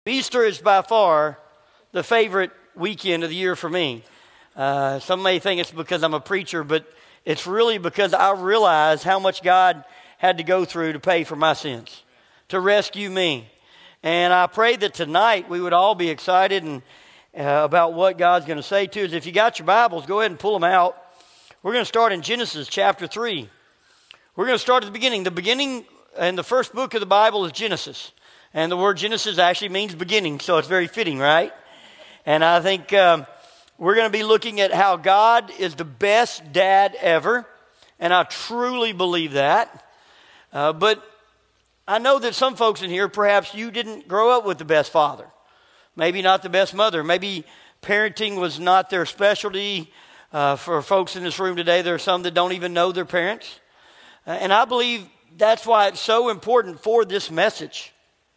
Easter is by far the favorite weekend of the year for me. Some may think it's because I'm a preacher, but it's really because I realize how much God had to go through to pay for my sins, to rescue me. And I pray that tonight we would all be excited and about what God's going to say to us. If you got your Bibles, go ahead and pull them out. We're going to start in Genesis chapter 3. We're going to start at the beginning. The beginning and the first book of the Bible is Genesis. And the word Genesis actually means beginning, so it's very fitting, right? And I think we're going to be looking at how God is the best dad ever, and I truly believe that. But I know that some folks in here, perhaps you didn't grow up with the best father, maybe not the best mother, maybe parenting was not their specialty. For folks in this room today, there are some that don't even know their parents. And I believe that's why it's so important for this message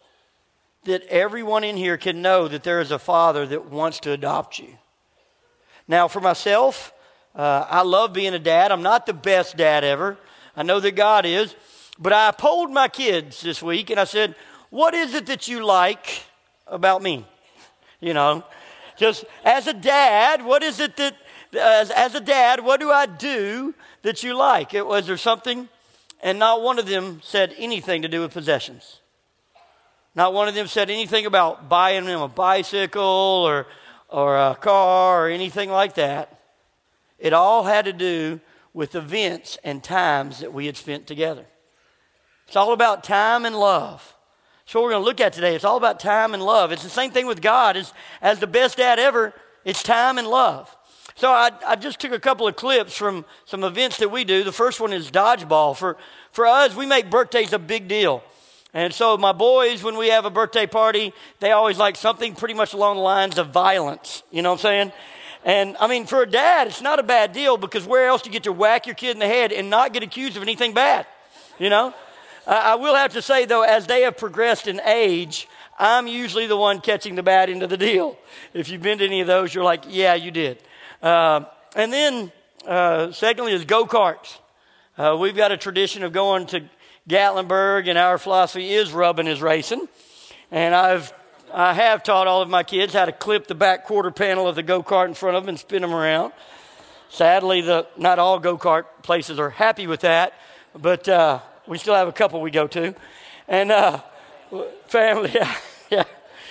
that everyone in here can know that there is a father that wants to adopt you. Now, for myself, I love being a dad. I'm not the best dad ever. I know that God is. But I polled my kids this week, and I said, what is it that you like about me? You know, just as a dad, what is it that, as a dad, what do I do that you like? Was there something? And not one of them said anything to do with possessions. Not one of them said anything about buying them a bicycle or a car or anything like that. It all had to do with events and times that we had spent together. It's all about time and love. So what we're going to look at today, it's all about time and love. It's the same thing with God. As the best dad ever, it's time and love. So I just took a couple of clips from some events that we do. The first one is dodgeball. For us, we make birthdays a big deal. And so my boys, when we have a birthday party, they always like something pretty much along the lines of violence. You know what I'm saying? And I mean, for a dad, it's not a bad deal because where else do you get to whack your kid in the head and not get accused of anything bad? You know? I will have to say, though, as they have progressed in age, I'm usually the one catching the bad end of the deal. If you've been to any of those, you're like, yeah, you did. And then, secondly, is go-karts. We've got a tradition of going to Gatlinburg, and our philosophy is rubbing is racing. And I have taught all of my kids how to clip the back quarter panel of the go-kart in front of them and spin them around. Sadly, not all go-kart places are happy with that, but we still have a couple we go to. And family, yeah.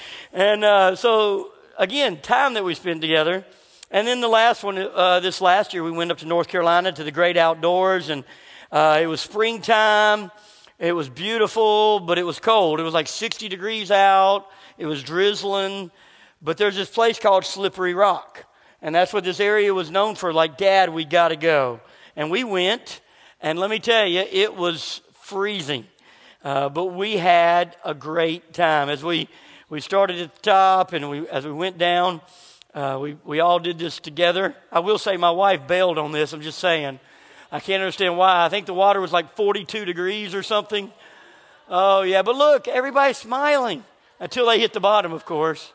And so, again, time that we spend together. And then the last one, this last year, we went up to North Carolina to the great outdoors, and it was springtime. It was beautiful, but it was cold. It was like 60 degrees out. It was drizzling. But there's this place called Slippery Rock. And that's what this area was known for. Like, Dad, we got to go. And we went. And let me tell you, it was freezing. But we had a great time. As we started at the top and as we went down, we all did this together. I will say my wife bailed on this. I'm just saying. I can't understand why. I think the water was like 42 degrees or something. Oh, yeah. But look, everybody's smiling until they hit the bottom, of course.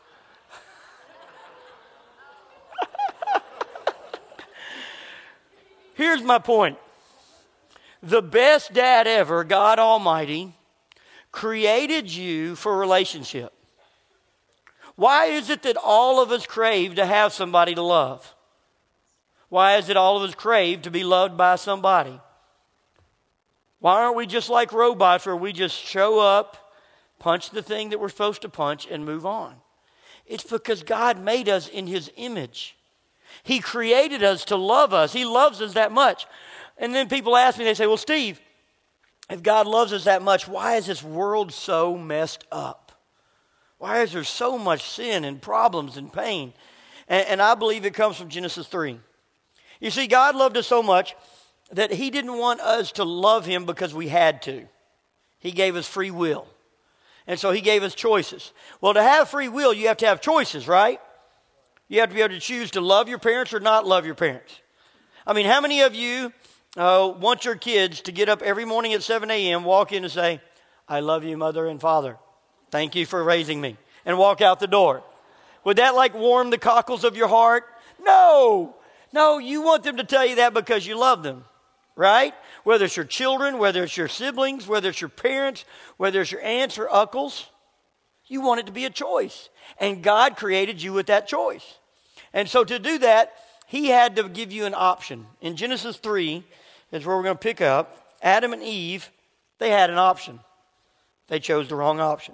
Here's my point. The best dad ever, God Almighty, created you for a relationship. Why is it that all of us crave to have somebody to love? Why is it all of us crave to be loved by somebody? Why aren't we just like robots where we just show up, punch the thing that we're supposed to punch, and move on? It's because God made us in His image. He created us to love us. He loves us that much. And then people ask me, they say, well, Steve, if God loves us that much, why is this world so messed up? Why is there so much sin and problems and pain? And I believe it comes from Genesis 3. You see, God loved us so much that He didn't want us to love Him because we had to. He gave us free will. And so He gave us choices. Well, to have free will, you have to have choices, right? You have to be able to choose to love your parents or not love your parents. I mean, how many of you want your kids to get up every morning at 7 a.m., walk in and say, I love you, Mother and Father. Thank you for raising me. And walk out the door. Would that like warm the cockles of your heart? No. No, you want them to tell you that because you love them, right? Whether it's your children, whether it's your siblings, whether it's your parents, whether it's your aunts or uncles. You want it to be a choice. And God created you with that choice. And so to do that, he had to give you an option. In Genesis 3 is where we're going to pick up. Adam and Eve, they had an option. They chose the wrong option.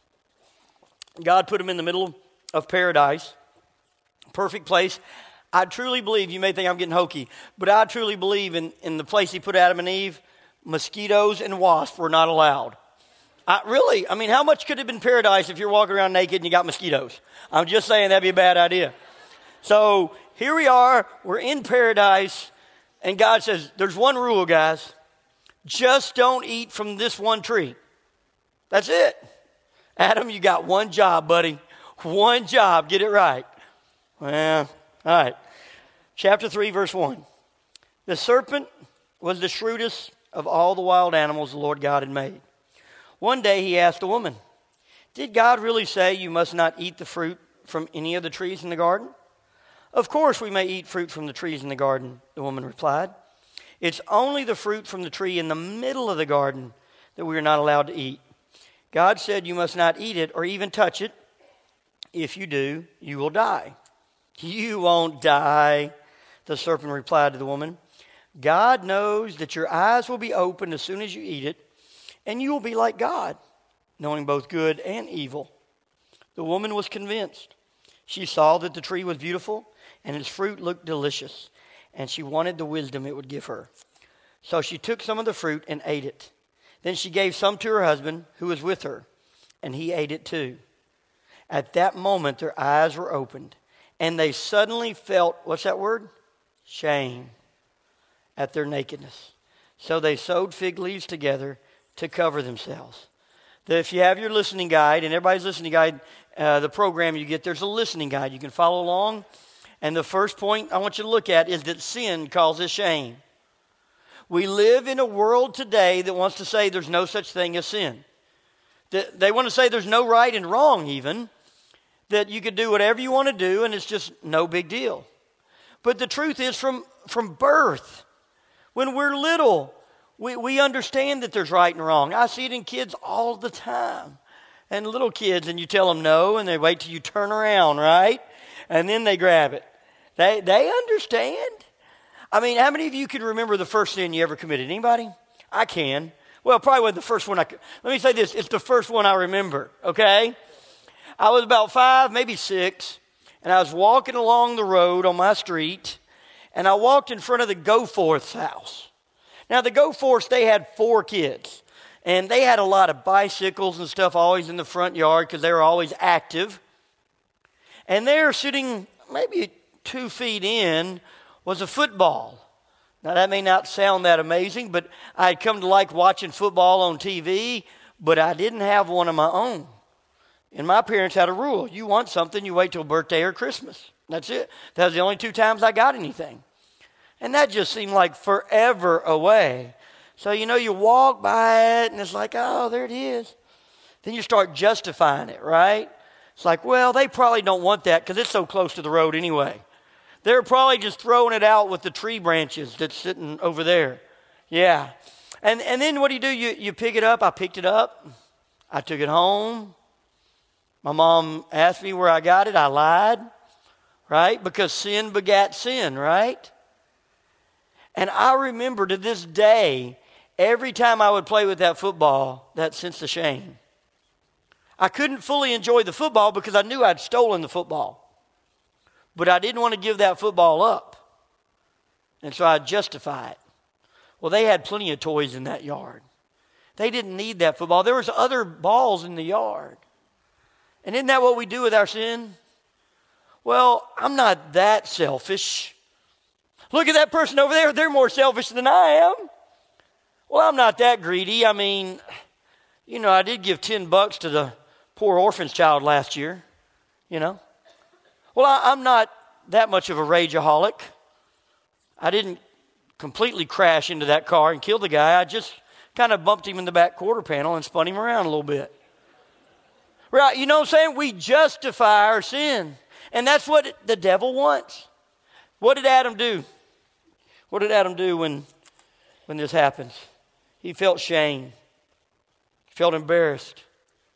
God put them in the middle of paradise, perfect place. I truly believe, you may think I'm getting hokey, but I truly believe in the place he put Adam and Eve, mosquitoes and wasps were not allowed. Really, I mean, how much could have been paradise if you're walking around naked and you got mosquitoes? I'm just saying that'd be a bad idea. So here we are, we're in paradise, and God says, there's one rule, guys. Just don't eat from this one tree. That's it. Adam, you got one job, buddy. One job. Get it right. Well, all right. Chapter 3, verse 1. The serpent was the shrewdest of all the wild animals the Lord God had made. One day he asked the woman, did God really say you must not eat the fruit from any of the trees in the garden? Of course we may eat fruit from the trees in the garden, the woman replied. It's only the fruit from the tree in the middle of the garden that we are not allowed to eat. God said you must not eat it or even touch it. If you do, you will die. You won't die, the serpent replied to the woman. God knows that your eyes will be opened as soon as you eat it, and you will be like God, knowing both good and evil. The woman was convinced. She saw that the tree was beautiful and its fruit looked delicious, and she wanted the wisdom it would give her. So she took some of the fruit and ate it. Then she gave some to her husband who was with her, and he ate it too. At that moment, their eyes were opened, and they suddenly felt, what's that word? Shame at their nakedness. So they sewed fig leaves together to cover themselves. If you have your listening guide, and everybody's listening guide, the program you get, there's a listening guide. You can follow along. And the first point I want you to look at is that sin causes shame. We live in a world today that wants to say there's no such thing as sin. They want to say there's no right and wrong even, that you could do whatever you want to do and it's just no big deal. But the truth is from birth, when we're little, we understand that there's right and wrong. I see it in kids all the time. And little kids, and you tell them no, and they wait till you turn around, right? And then they grab it. They understand. I mean, how many of you can remember the first sin you ever committed? Anybody? I can. Well, probably wasn't the first one. Let me say this. It's the first one I remember, okay? I was about 5, maybe 6, and I was walking along the road on my street, and I walked in front of the Goforth's house. Now, the Goforths, they had 4 kids, and they had a lot of bicycles and stuff always in the front yard because they were always active. And there, sitting maybe 2 feet in, was a football. Now, that may not sound that amazing, but I had come to like watching football on TV, but I didn't have one of my own. And my parents had a rule. You want something, you wait till birthday or Christmas. That's it. That was the only 2 times I got anything. And that just seemed like forever away. So, you walk by it, and it's like, oh, there it is. Then you start justifying it, right? It's like, well, they probably don't want that because it's so close to the road anyway. They're probably just throwing it out with the tree branches that's sitting over there. Yeah. And then what do? You pick it up. I picked it up. I took it home. My mom asked me where I got it. I lied, right? Because sin begat sin, right? And I remember to this day, every time I would play with that football, that sense of shame. I couldn't fully enjoy the football because I knew I'd stolen the football. But I didn't want to give that football up. And so I'd justify it. Well, they had plenty of toys in that yard. They didn't need that football. There was other balls in the yard. And isn't that what we do with our sin? Well, I'm not that selfish. Look at that person over there. They're more selfish than I am. Well, I'm not that greedy. I mean, I did give $10 to the poor orphan's child last year, Well, I'm not that much of a rageaholic. I didn't completely crash into that car and kill the guy. I just kind of bumped him in the back quarter panel and spun him around a little bit. Right, you know what I'm saying? We justify our sin. And that's what the devil wants. What did Adam do? What did Adam do when this happens? He felt shame. He felt embarrassed.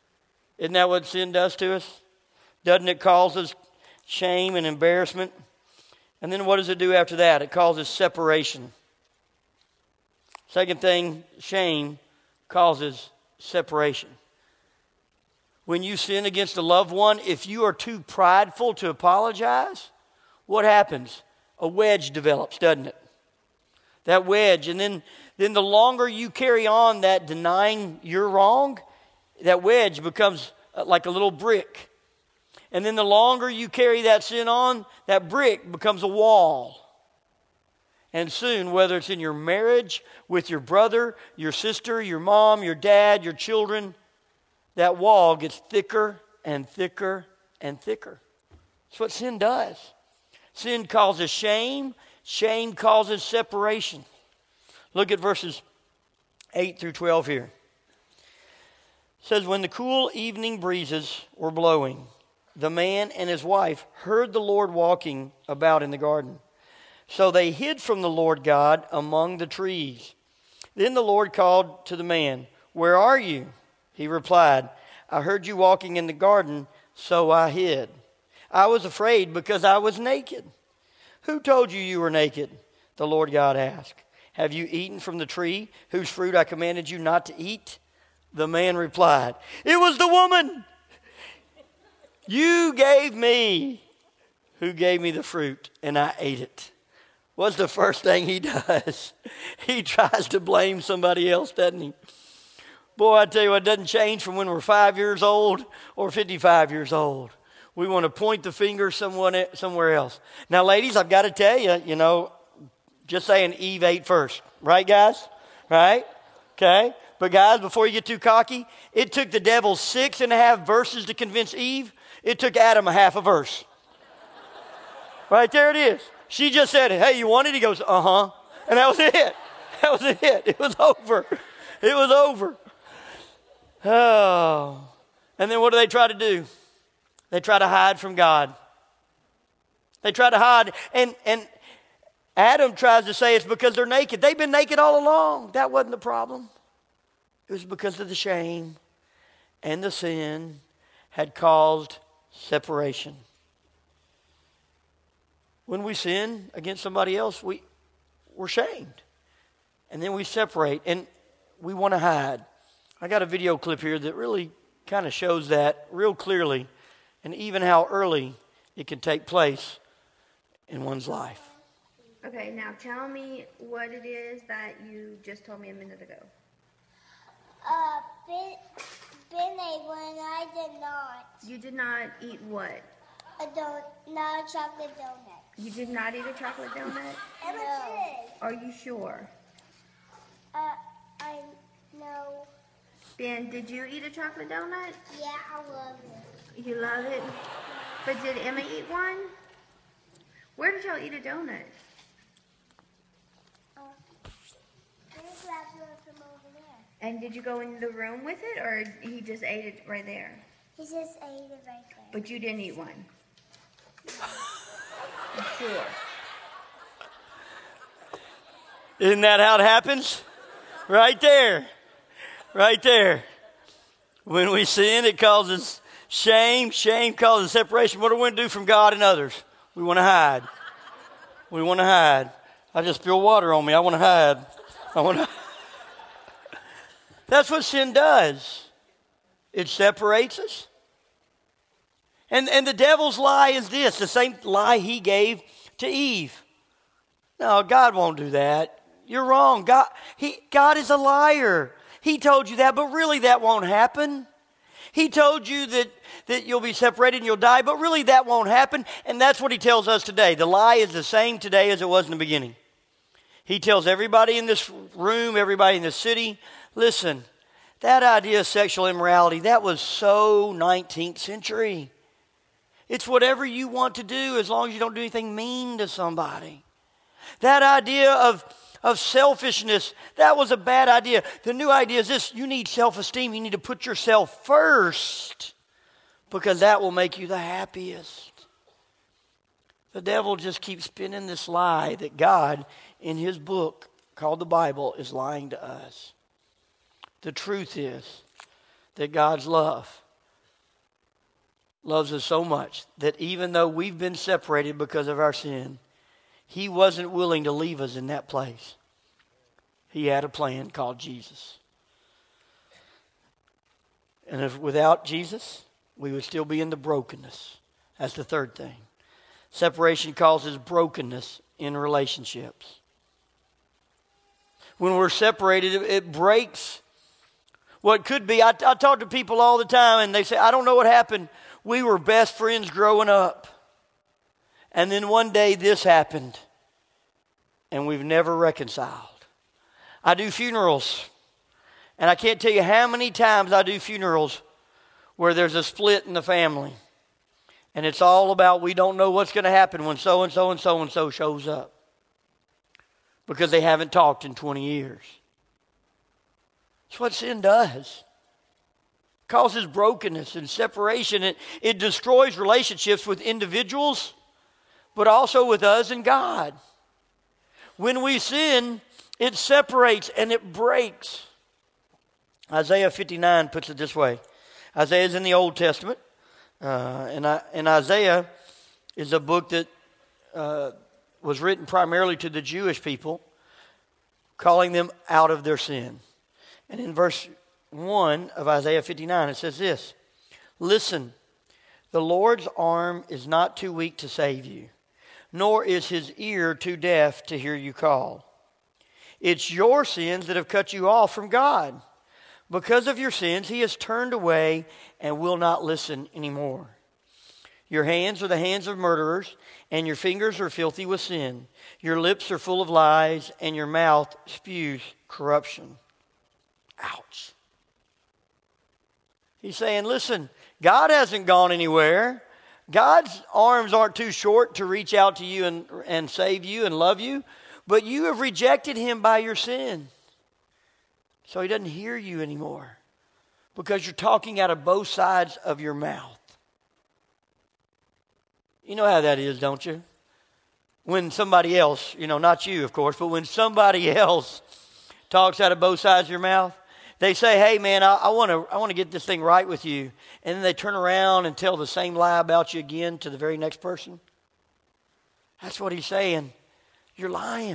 Isn't that what sin does to us? Doesn't it cause us shame and embarrassment? And then what does it do after that? It causes separation. Second thing, shame causes separation. When you sin against a loved one, if you are too prideful to apologize, what happens? A wedge develops, doesn't it? That wedge. And then the longer you carry on that denying you're wrong, that wedge becomes like a little brick. And then the longer you carry that sin on, that brick becomes a wall. And soon, whether it's in your marriage, with your brother, your sister, your mom, your dad, your children, that wall gets thicker and thicker and thicker. That's what sin does. Sin causes shame. Shame causes separation. Look at verses 8 through 12 here. It says, when the cool evening breezes were blowing, the man and his wife heard the Lord walking about in the garden. So they hid from the Lord God among the trees. Then the Lord called to the man, where are you? He replied, I heard you walking in the garden, so I hid. I was afraid because I was naked. Who told you you were naked? The Lord God asked. Have you eaten from the tree whose fruit I commanded you not to eat? The man replied, it was the woman you gave me who gave me the fruit, and I ate it. What's the first thing he does? He tries to blame somebody else, doesn't he? Boy, I tell you what, it doesn't change from when we're 5 years old or 55 years old. We want to point the finger somewhere else. Now, ladies, I've got to tell you, just saying Eve ate first. Right, guys? Right? Okay? But guys, before you get too cocky, it took the devil 6.5 verses to convince Eve. It took Adam a half a verse. Right there it is. She just said, hey, you want it? He goes, uh-huh. And that was it. That was it. It was over. It was over. Oh. And then what do they try to do? They try to hide from God. They try to hide. And Adam tries to say it's because they're naked. They've been naked all along. That wasn't the problem. It was because of the shame and the sin had caused separation. When we sin against somebody else, we're shamed. And then we separate and we want to hide. I got a video clip here that really kind of shows that real clearly and even how early it can take place in one's life. Okay, now tell me what it is that you just told me a minute ago. Been able and I did not. You did not eat what? Not a chocolate donut. You did not eat a chocolate donut? No. Are you sure? I know. Ben, did you eat a chocolate donut? Yeah, I love it. You love it? But did Emma eat one? Where did y'all eat a donut? From over there. And did you go in the room with it, or he just ate it right there? He just ate it right there. But you didn't eat one? I'm sure. Isn't that how it happens? Right there. Right there. When we sin, it causes shame. Shame causes separation. What do we want to do from God and others? We want to hide. We want to hide. I just spilled water on me. I want to hide. That's what sin does. It separates us. And the devil's lie is this, the same lie he gave to Eve. No, God won't do that. You're wrong. God is a liar. He told you that, but really that won't happen. He told you that you'll be separated and you'll die, but really that won't happen. And that's what he tells us today. The lie is the same today as it was in the beginning. He tells everybody in this room, everybody in this city, listen, that idea of sexual immorality, that was so 19th century. It's whatever you want to do as long as you don't do anything mean to somebody. That idea of selfishness, that was a bad idea. The new idea is this: you need self-esteem. You need to put yourself first because that will make you the happiest. The devil just keeps spinning this lie that God, in his book called the Bible, is lying to us. The truth is that God's love loves us so much that even though we've been separated because of our sin, He wasn't willing to leave us in that place. He had a plan called Jesus. And if without Jesus, we would still be in the brokenness. That's the third thing. Separation causes brokenness in relationships. When we're separated, it breaks what could be. I talk to people all the time and they say, I don't know what happened. We were best friends growing up. And then one day this happened. And we've never reconciled. I do funerals. And I can't tell you how many times I do funerals where there's a split in the family. And it's all about we don't know what's going to happen when so-and-so and so-and-so shows up. Because they haven't talked in 20 years. That's what sin does. It causes brokenness and separation. It destroys relationships with individuals, but also with us and God. When we sin, it separates and it breaks. Isaiah 59 puts it this way. Isaiah is in the Old Testament. And Isaiah is a book that was written primarily to the Jewish people, calling them out of their sin. And in verse 1 of Isaiah 59, it says this: Listen, the Lord's arm is not too weak to save you, nor is His ear too deaf to hear you call. It's your sins that have cut you off from God. Because of your sins, He has turned away and will not listen anymore. Your hands are the hands of murderers, and your fingers are filthy with sin. Your lips are full of lies, and your mouth spews corruption. Ouch. He's saying, listen, God hasn't gone anywhere. God's arms aren't too short to reach out to you and save you and love you, but you have rejected Him by your sin. So He doesn't hear you anymore because you're talking out of both sides of your mouth. You know how that is, don't you? When somebody else, not you, of course, but when somebody else talks out of both sides of your mouth, they say, hey, man, I want to get this thing right with you. And then they turn around and tell the same lie about you again to the very next person. That's what He's saying. You're lying.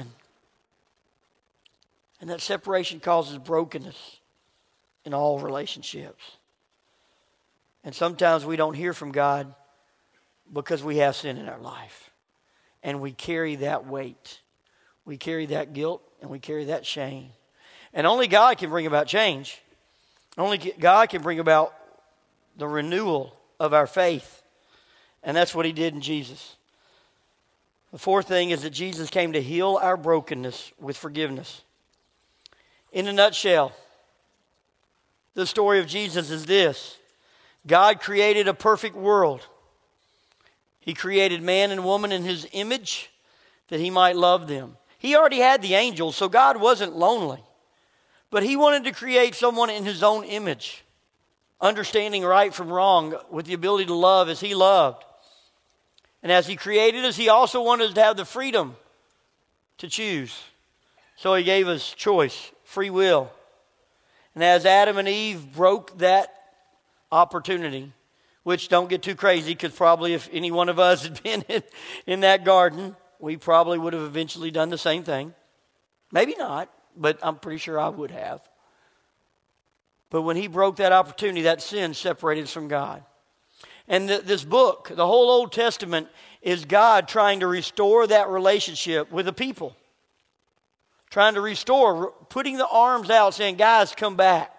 And that separation causes brokenness in all relationships. And sometimes we don't hear from God because we have sin in our life. And we carry that weight. We carry that guilt and we carry that shame. And only God can bring about change. Only God can bring about the renewal of our faith. And that's what He did in Jesus. The fourth thing is that Jesus came to heal our brokenness with forgiveness. In a nutshell, the story of Jesus is this. God created a perfect world. He created man and woman in His image that He might love them. He already had the angels, so God wasn't lonely. But He wanted to create someone in His own image, understanding right from wrong, with the ability to love as He loved. And as He created us, He also wanted us to have the freedom to choose. So He gave us choice, free will. And as Adam and Eve broke that opportunity, which don't get too crazy, because probably if any one of us had been in that garden, we probably would have eventually done the same thing. Maybe not, but I'm pretty sure I would have. But when He broke that opportunity, that sin separated us from God. And this book, the whole Old Testament, is God trying to restore that relationship with the people. Trying to restore, putting the arms out, saying, guys, come back.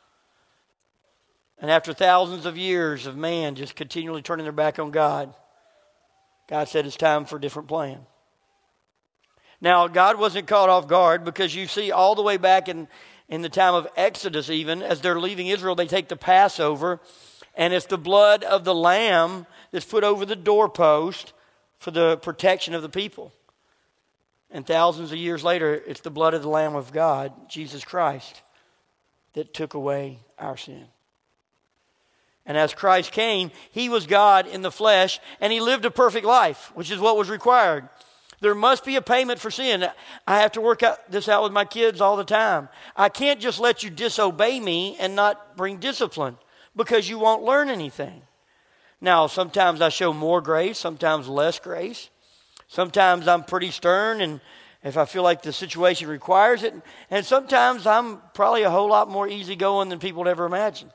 And after thousands of years of man just continually turning their back on God, God said it's time for a different plan. Now, God wasn't caught off guard, because you see all the way back in the time of Exodus even, as they're leaving Israel, they take the Passover, and it's the blood of the lamb that's put over the doorpost for the protection of the people. And thousands of years later, it's the blood of the Lamb of God, Jesus Christ, that took away our sin. And as Christ came, He was God in the flesh, and He lived a perfect life, which is what was required. There must be a payment for sin. I have to work this out with my kids all the time. I can't just let you disobey me and not bring discipline, because you won't learn anything. Now, sometimes I show more grace, sometimes less grace. Sometimes I'm pretty stern, and if I feel like the situation requires it. And sometimes I'm probably a whole lot more easygoing than people would ever imagine.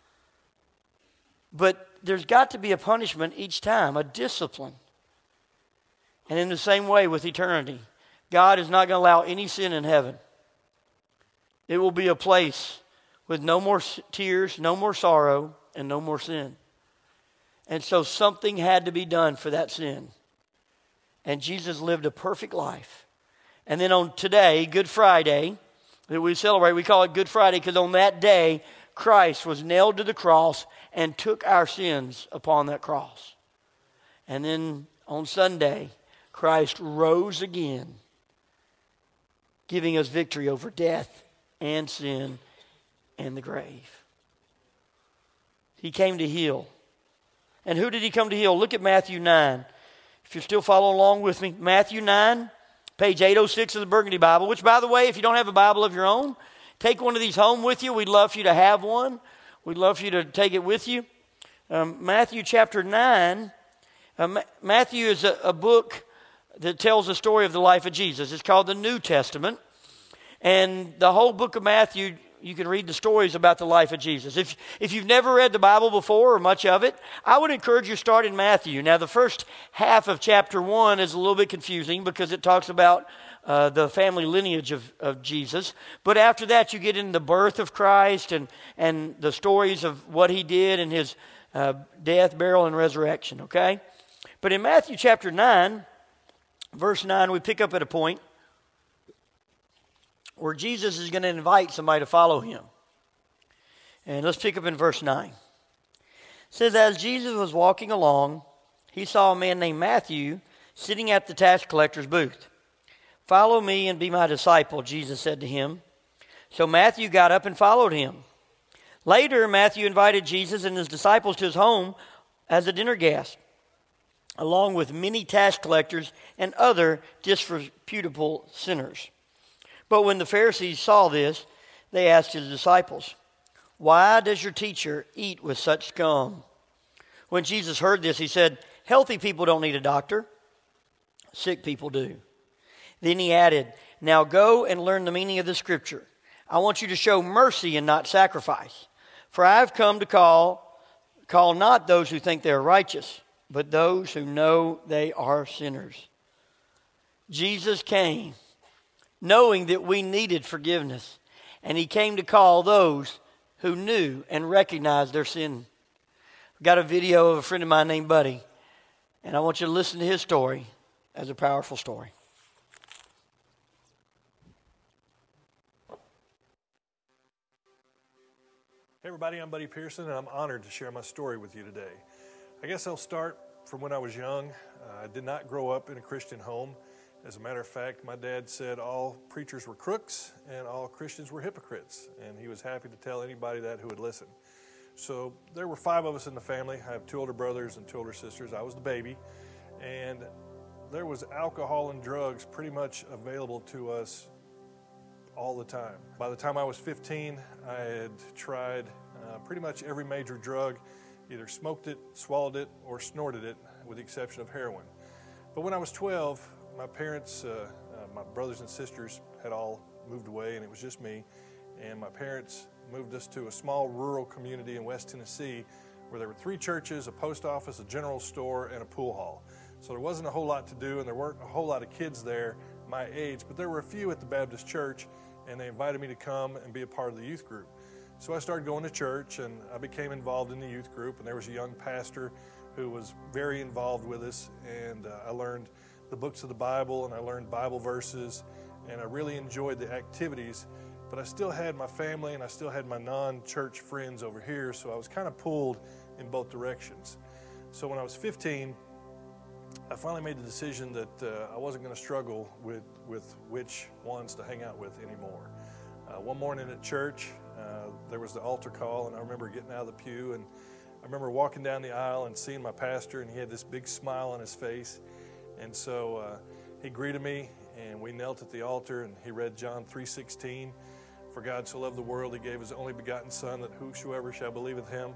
But there's got to be a punishment each time, a discipline. And in the same way with eternity, God is not going to allow any sin in heaven. It will be a place with no more tears, no more sorrow, and no more sin. And so something had to be done for that sin. And Jesus lived a perfect life. And then on today, Good Friday, that we celebrate, we call it Good Friday because on that day, Christ was nailed to the cross and took our sins upon that cross. And then on Sunday, Christ rose again, giving us victory over death and sin and the grave. He came to heal. And who did he come to heal? Look at Matthew 9. If you're still following along with me, Matthew 9, page 806 of the Burgundy Bible, which, by the way, if you don't have a Bible of your own, take one of these home with you. We'd love for you to have one. We'd love for you to take it with you. Matthew chapter 9, Matthew is a book that tells the story of the life of Jesus. It's called the New Testament. And the whole book of Matthew, you can read the stories about the life of Jesus. If you've never read the Bible before or much of it, I would encourage you to start in Matthew. Now, the first half of chapter 1 is a little bit confusing because it talks about the family lineage of Jesus. But after that, you get into the birth of Christ and the stories of what he did and his death, burial, and resurrection, okay? But in Matthew chapter 9, verse 9, we pick up at a point where Jesus is going to invite somebody to follow him. And let's pick up in verse 9. It says, as Jesus was walking along, he saw a man named Matthew sitting at the tax collector's booth. Follow me and be my disciple, Jesus said to him. So Matthew got up and followed him. Later, Matthew invited Jesus and his disciples to his home as a dinner guest, along with many tax collectors and other disreputable sinners. But when the Pharisees saw this, they asked his disciples, why does your teacher eat with such scum? When Jesus heard this, he said, healthy people don't need a doctor. Sick people do. Then he added, now go and learn the meaning of the scripture. I want you to show mercy and not sacrifice. For I have come to call not those who think they are righteous, but those who know they are sinners. Jesus came knowing that we needed forgiveness. And he came to call those who knew and recognized their sin. I've got a video of a friend of mine named Buddy. And I want you to listen to his story as a powerful story. Hey everybody, I'm Buddy Pearson, and I'm honored to share my story with you today. I guess I'll start from when I was young. I did not grow up in a Christian home. As a matter of fact, my dad said all preachers were crooks and all Christians were hypocrites, and he was happy to tell anybody that who would listen. So there were 5 of us in the family. I have 2 older brothers and 2 older sisters. I was the baby, and there was alcohol and drugs pretty much available to us all the time. By the time I was 15, I had tried pretty much every major drug, either smoked it, swallowed it, or snorted it, with the exception of heroin. But when I was 12, my parents, my brothers and sisters had all moved away, and it was just me. And my parents moved us to a small rural community in West Tennessee where there were 3 churches, a post office, a general store, and a pool hall. So there wasn't a whole lot to do, and there weren't a whole lot of kids there my age, but there were a few at the Baptist church, and they invited me to come and be a part of the youth group. So I started going to church, and I became involved in the youth group, and there was a young pastor who was very involved with us, and I learned the books of the Bible, and I learned Bible verses, and I really enjoyed the activities, but I still had my family and I still had my non-church friends over here, so I was kind of pulled in both directions. So when I was 15, I finally made the decision that I wasn't going to struggle with which ones to hang out with anymore. One morning at church, there was the altar call, and I remember getting out of the pew, and I remember walking down the aisle and seeing my pastor, and he had this big smile on his face. And so he greeted me, and we knelt at the altar, and he read John 3:16. For God so loved the world, he gave his only begotten Son, that whosoever shall believe in him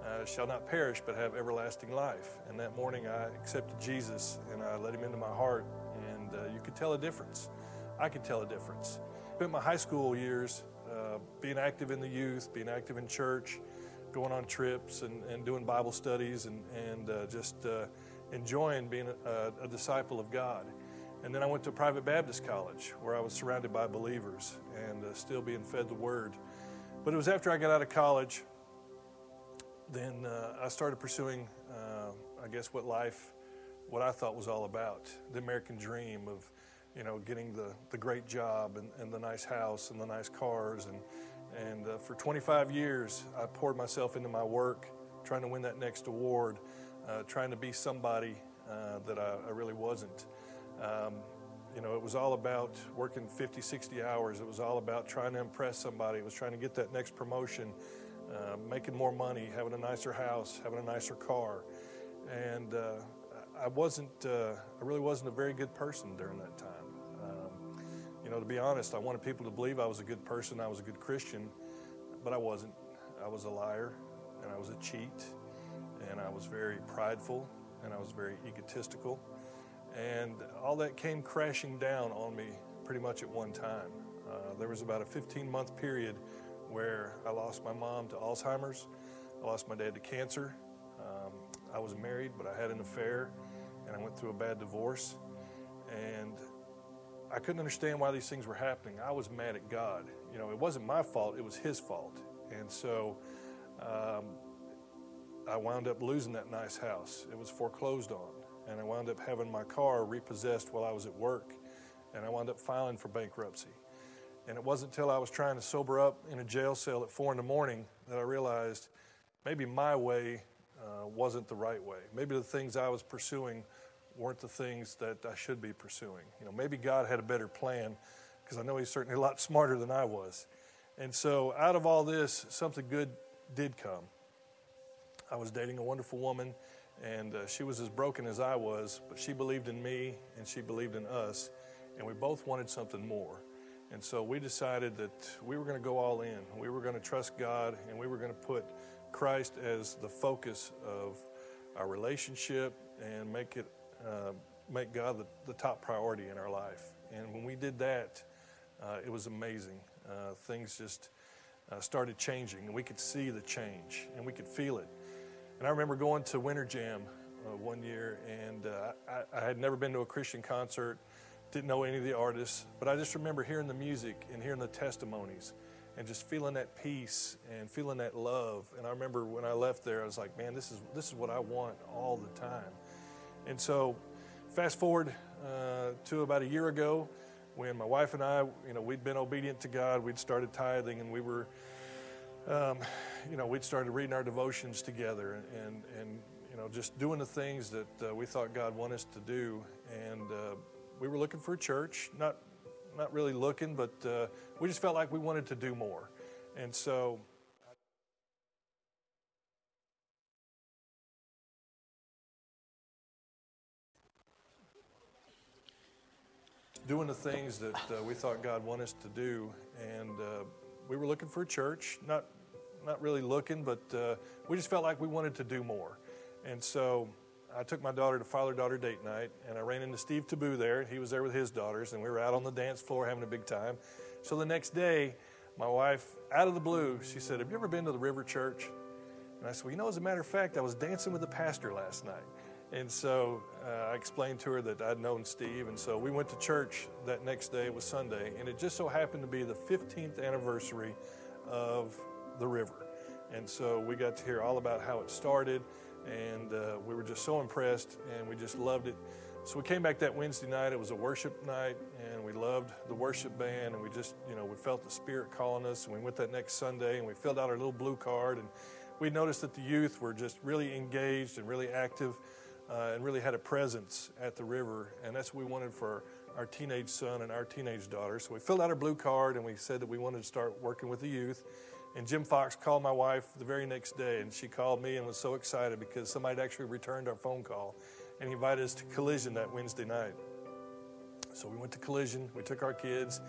shall not perish but have everlasting life. And that morning I accepted Jesus and I let him into my heart, and you could tell a difference. I could tell a difference. Spent my high school years being active in the youth, being active in church, going on trips and doing Bible studies and just enjoying being a disciple of God. And then I went to a private Baptist college where I was surrounded by believers and still being fed the Word. But it was after I got out of college, then I started pursuing, I guess, what I thought was all about, the American dream of, getting the great job and the nice house and the nice cars. And for 25 years, I poured myself into my work, trying to win that next award, trying to be somebody that I really wasn't. It was all about working 50, 60 hours. It was all about trying to impress somebody. It was trying to get that next promotion, making more money, having a nicer house, having a nicer car. And I really wasn't a very good person during that time. To be honest, I wanted people to believe I was a good person, I was a good Christian, but I wasn't. I was a liar, and I was a cheat, and I was very prideful, and I was very egotistical. And all that came crashing down on me pretty much at one time. There was about a 15-month period where I lost my mom to Alzheimer's. I lost my dad to cancer. I was married, but I had an affair, and I went through a bad divorce. And I couldn't understand why these things were happening. I was mad at God. It wasn't my fault, it was his fault. And so I wound up losing that nice house. It was foreclosed on. And I wound up having my car repossessed while I was at work. And I wound up filing for bankruptcy. And it wasn't until I was trying to sober up in a jail cell at 4 a.m. that I realized maybe my way wasn't the right way. Maybe the things I was pursuing weren't the things that I should be pursuing. Maybe God had a better plan, because I know he's certainly a lot smarter than I was. And so out of all this, something good did come. I was dating a wonderful woman, and she was as broken as I was, but she believed in me and she believed in us, and we both wanted something more. And so we decided that we were going to go all in. We were going to trust God, and we were going to put Christ as the focus of our relationship and make God the top priority in our life. And when we did that, it was amazing. Things just started changing, and we could see the change, and we could feel it. And I remember going to Winter Jam one year, and I had never been to a Christian concert, didn't know any of the artists, but I just remember hearing the music and hearing the testimonies and just feeling that peace and feeling that love. And I remember when I left there, I was like, man, this is what I want all the time. And so fast forward to about a year ago, when my wife and I, we'd been obedient to God, we'd started tithing, and we were, we'd started reading our devotions together and just doing the things that we thought God wanted us to do. And we were looking for a church, not really looking, but we just felt like we wanted to do more. And so doing the things that we thought God wanted us to do, and we were looking for a church, not really looking, but we just felt like we wanted to do more. And so I took my daughter to father-daughter date night, and I ran into Steve Taboo there. He was there with his daughters, and we were out on the dance floor having a big time. So the next day, my wife, out of the blue, she said, have you ever been to the River Church? And I said, well, as a matter of fact, I was dancing with the pastor last night. And so I explained to her that I'd known Steve, and so we went to church that next day. It was Sunday, and it just so happened to be the 15th anniversary of the River. And so we got to hear all about how it started, and we were just so impressed, and we just loved it. So we came back that Wednesday night. It was a worship night, and we loved the worship band, and we just, we felt the Spirit calling us, and we went that next Sunday, and we filled out our little blue card, and we noticed that the youth were just really engaged and really active, and really had a presence at the River, and that's what we wanted for our teenage son and our teenage daughter. So we filled out our blue card, and we said that we wanted to start working with the youth. And Jim Fox called my wife the very next day, and she called me and was so excited because somebody had actually returned our phone call, and he invited us to Collision that Wednesday night. So we went to Collision, we took our kids,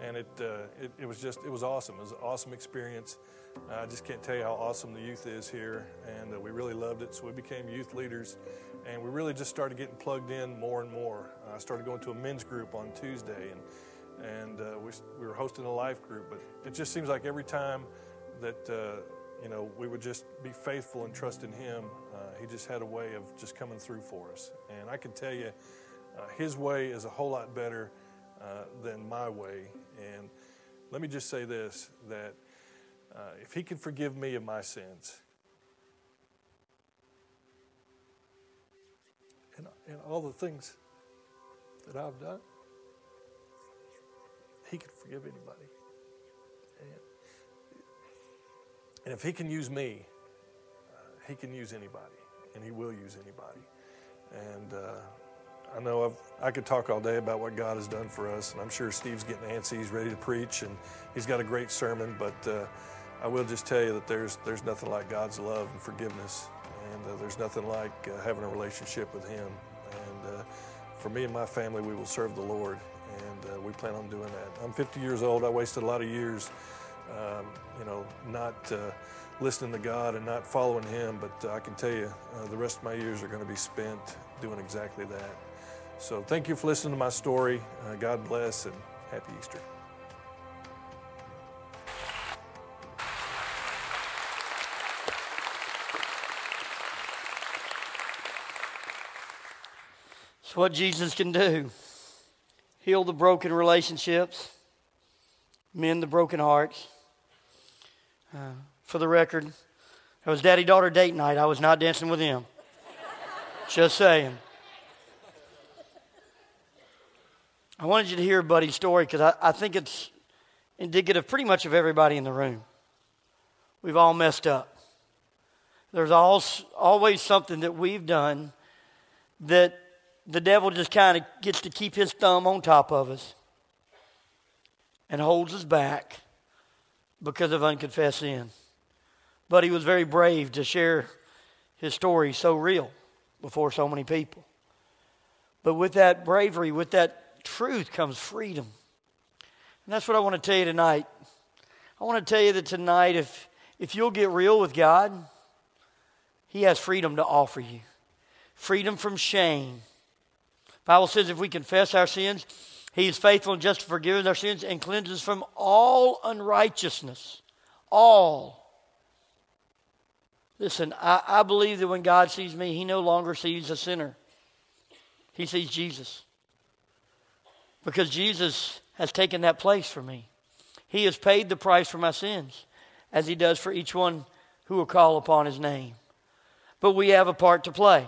And it was awesome. It was an awesome experience. I just can't tell you how awesome the youth is here, and we really loved it. So we became youth leaders, and we really just started getting plugged in more and more. I started going to a men's group on Tuesday, and we were hosting a life group. But it just seems like every time that we would just be faithful and trust in Him, He just had a way of just coming through for us. And I can tell you, His way is a whole lot better than my way. And let me just say this, that if He can forgive me of my sins and all the things that I've done, He can forgive anybody. And if He can use me, He can use anybody, and He will use anybody. And I know I could talk all day about what God has done for us, and I'm sure Steve's getting antsy. He's ready to preach, and he's got a great sermon, but I will just tell you that there's nothing like God's love and forgiveness, and there's nothing like having a relationship with Him. And for me and my family, we will serve the Lord, and we plan on doing that. I'm 50 years old. I wasted a lot of years, not listening to God and not following Him, but I can tell you the rest of my years are going to be spent doing exactly that. So thank you for listening to my story. God bless, and happy Easter. It's what Jesus can do. Heal the broken relationships, mend the broken hearts. For the record, it was daddy-daughter date night. I was not dancing with him. Just saying. I wanted you to hear Buddy's story because I think it's indicative pretty much of everybody in the room. We've all messed up. There's always something that we've done that the devil just kind of gets to keep his thumb on top of us and holds us back because of unconfessed sin. Buddy was very brave to share his story so real before so many people. But with that bravery, with that truth comes freedom. And that's what I want to tell you tonight. I want to tell you that tonight, if you'll get real with God, He has freedom to offer you. Freedom from shame. The Bible says if we confess our sins, He is faithful and just to forgive us our sins and cleanse us from all unrighteousness. All. Listen, I believe that when God sees me, He no longer sees a sinner. He sees Jesus. Because Jesus has taken that place for me. He has paid the price for my sins, as He does for each one who will call upon His name. But we have a part to play.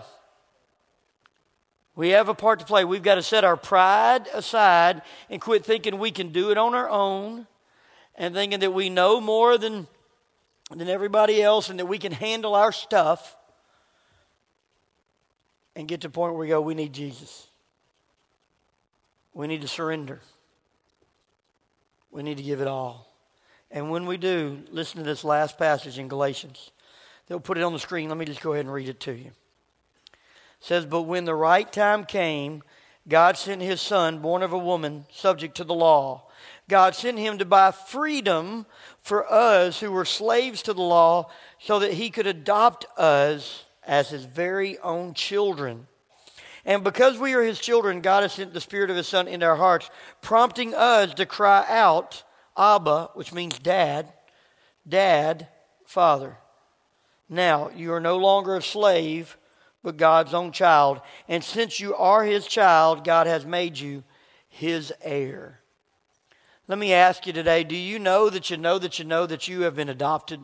We have a part to play. We've got to set our pride aside and quit thinking we can do it on our own and thinking that we know more than everybody else and that we can handle our stuff, and get to the point where we go, we need Jesus. We need to surrender. We need to give it all. And when we do, listen to this last passage in Galatians. They'll put it on the screen. Let me just go ahead and read it to you. It says, but when the right time came, God sent His Son, born of a woman, subject to the law. God sent Him to buy freedom for us who were slaves to the law so that He could adopt us as His very own children. And because we are His children, God has sent the Spirit of His Son into our hearts, prompting us to cry out, Abba, which means Dad, Dad, Father. Now, you are no longer a slave, but God's own child. And since you are His child, God has made you His heir. Let me ask you today, do you know that you know that you know that you have been adopted?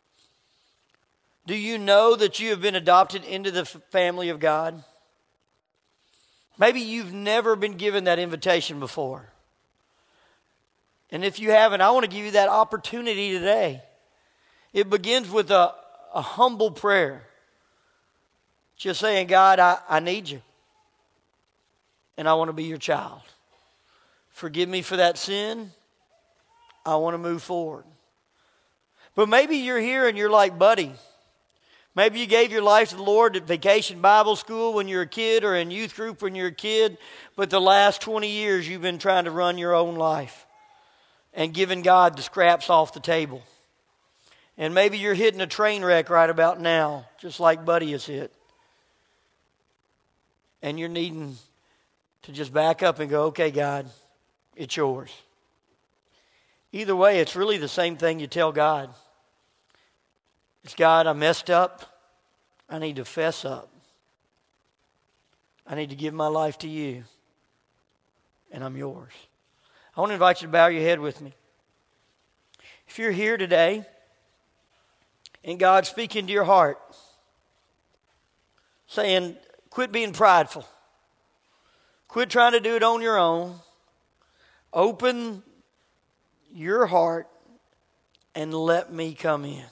Do you know that you have been adopted into the family of God? Maybe you've never been given that invitation before. And if you haven't, I want to give you that opportunity today. It begins with a humble prayer. Just saying, God, I need you. And I want to be your child. Forgive me for that sin. I want to move forward. But maybe you're here and you're like Buddy. Maybe you gave your life to the Lord at Vacation Bible School when you were a kid or in youth group when you were a kid, but the last 20 years you've been trying to run your own life. and giving God the scraps off the table. And maybe you're hitting a train wreck right about now, just like Buddy has hit. And you're needing to just back up and go, okay, God, it's yours. Either way, it's really the same thing you tell God. It's, God, I messed up. I need to fess up. I need to give my life to you. And I'm yours. I want to invite you to bow your head with me. If you're here today and God's speaking to your heart, saying, quit being prideful. Quit trying to do it on your own. Open your heart and let me come in.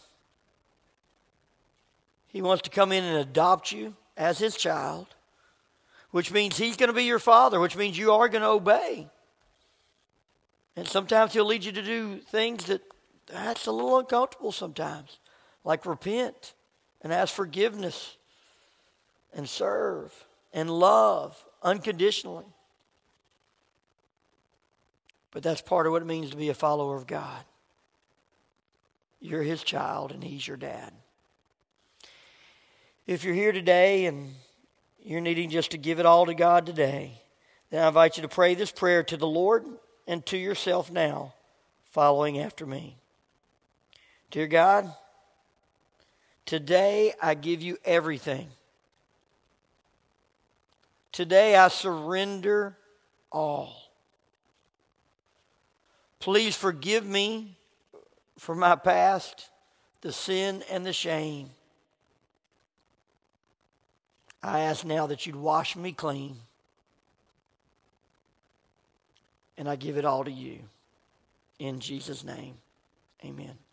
He wants to come in and adopt you as his child, which means he's going to be your father, which means you are going to obey. And sometimes he'll lead you to do things that's a little uncomfortable sometimes, like repent and ask forgiveness and serve and love unconditionally. But that's part of what it means to be a follower of God. You're his child and he's your dad. If you're here today and you're needing just to give it all to God today, then I invite you to pray this prayer to the Lord and to yourself now, following after me. Dear God, today I give you everything. Today I surrender all. Please forgive me for my past, the sin and the shame. I ask now that you'd wash me clean. And I give it all to you. In Jesus' name, amen.